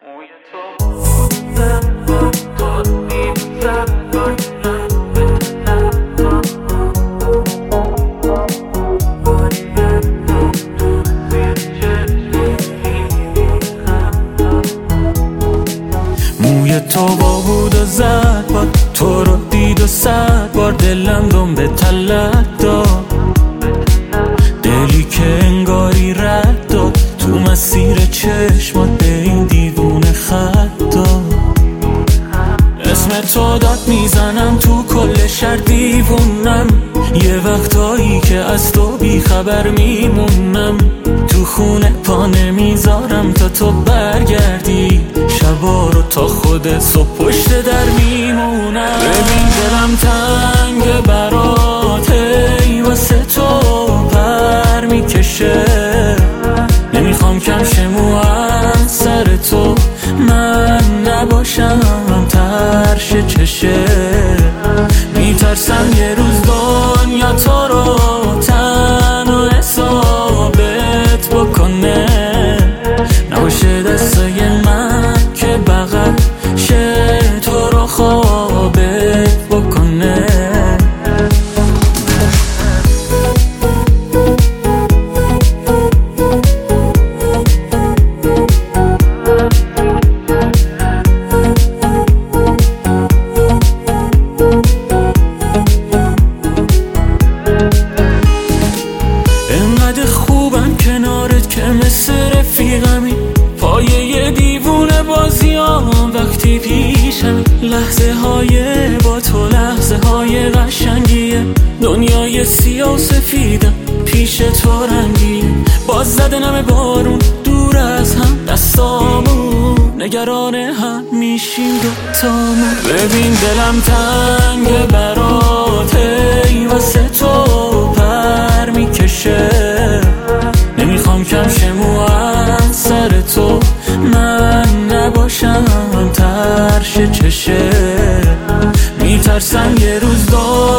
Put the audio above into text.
موی تو با بود و زد بار تو رو دید و 100 بار دلم دم به تلت داد، دلی که انگاری رد داد تو مسیر چشمات به این دیوونه خط داد. اسم تو داد میزنم تو کل شهر دیوونم، یه وقتایی که از تو بیخبر میمونم، تو خونه پا نمیذارم تا تو برگردی، شبا رو تا خودت صبح پشت در میمونم. ببین دلم تنگ براته واسه تو پر میکشه، نمیخوام کم شمو از سر تو من نباشم ترش چشه، میترسم یه روز دنیا تو رو تنها حسابت بکنه، نباشه دستای من که بغل شه تو رو خوابت بکنه. انقدر خوبم کنارت که مثل رفیقمی، پایه یه دیوونه بازیام وقتی پیشم، لحظه های با تو لحظه های قشنگیه، دنیای سیاه و سفیدم پیش تو رنگیه، باز زده نم بارون دور از هم دستامون، نگران هم میشیم دوتامون. ببین دلم تنگ براته واسه تو پر میکشه، نمیخوام کم شمو از سر تو من نباشم ترش چشه، میترسم یه روز